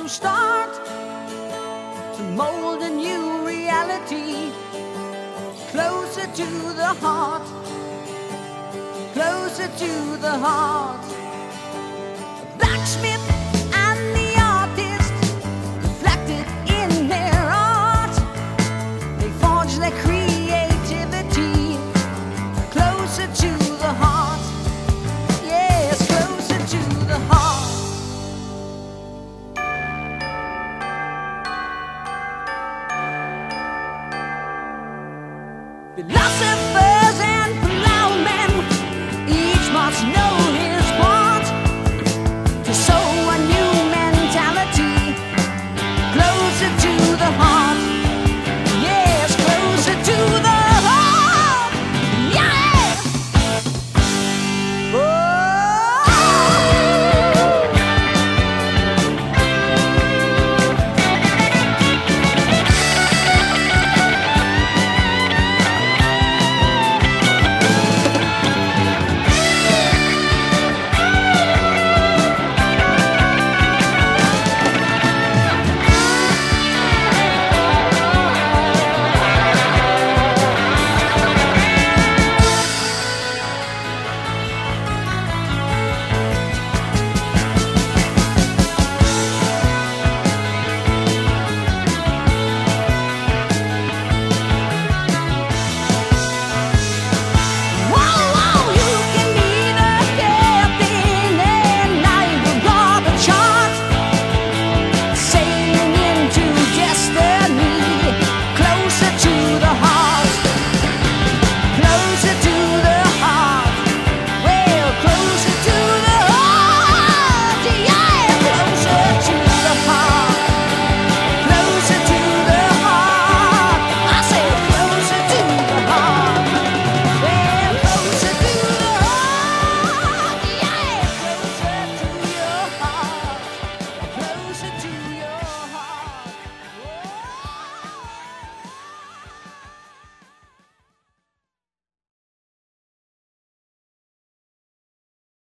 new start, to mold a new reality, closer to the heart, closer to the heart. The blacksmith and the artist reflected in their art. They forged their creativity closer to the heart. Yes, closer to the heart. Philosophy